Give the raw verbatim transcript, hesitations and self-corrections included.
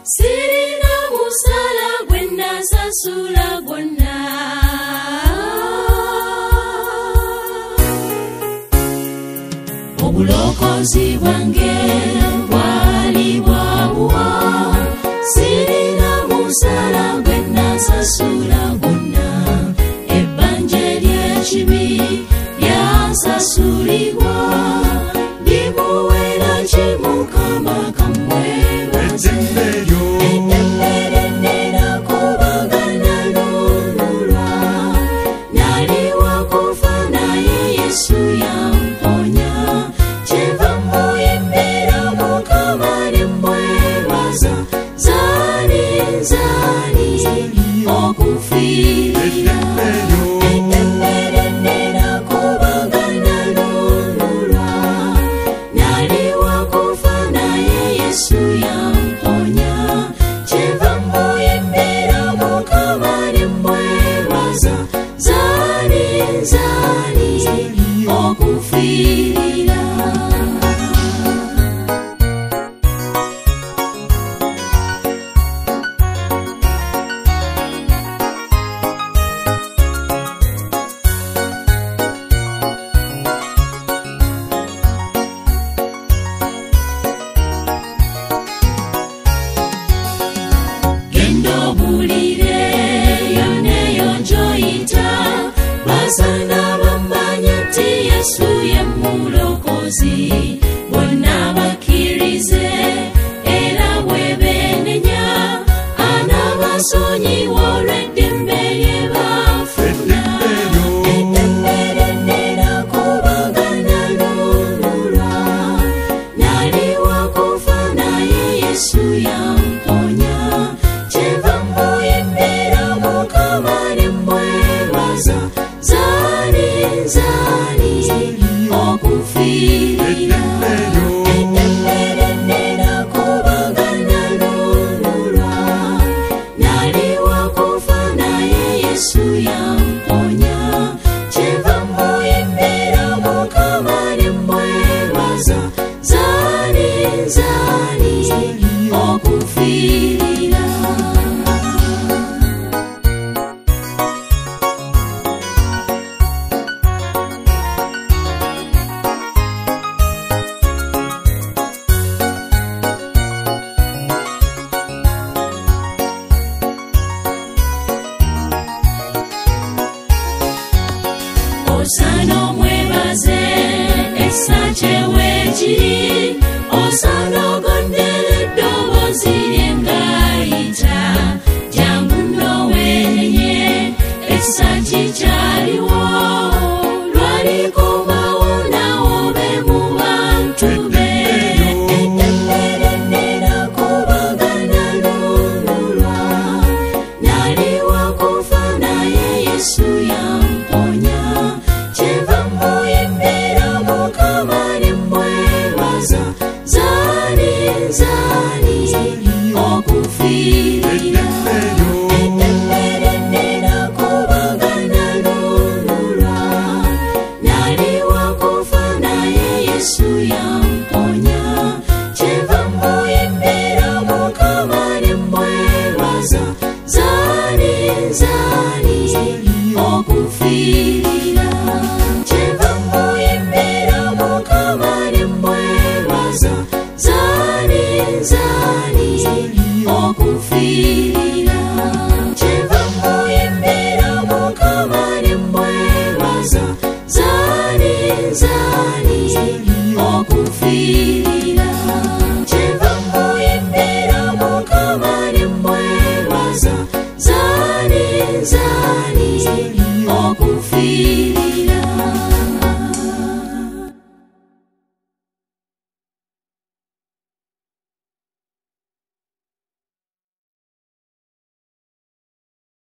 Sirina musala gwena sasula gwena obulokozi bwange bwali bwabuwa sirina musala gwena sasula gwena ebbanje ly'ekibi lyasasulibwa limuwera kimukama kamwebaze bonna bakkirize era bwebenenya anabasonyiwa olw'eddembe lye bafuna eddembe lyennera kubanga nalunulwa nali wakufa naye Yesu yamponya kyenva muyembera Mukama ne mwebaza zaali nzaali okufiirira eddembe lyennera kubanga nalunulwa nali wakufa naye Yesu yamponya kyenva muyembera Mukama ne mwebaza zaali nzaali okufiirira. Osana omwebaze esache wekiri osana ogondere eddoboozi ly'engayita jangu nno weenenye ekisachi kyaliwo lwalikomawo nawo be mu bantu be eddembe lyennera kubanga nalunulwa nali wakufa naye Yesu yamponya kyenva muyembera Mukama ne mwebaza zaali nzaali okufiirira eddembe lyennera kubanga nalunulwa nali wakufa naye Yesu yamponya kyenva muyembera Mukama ne mwebaza zaali nzaali okufiirira kyenva muyembera Mukama ne mwebaza zaali nzaali okufiirira kyenva muyembera Mukama ne mwebaza zaali nzaali okufiirira kyenva muyembera Mukama ne mwebaza zaali nzaali okufiirira.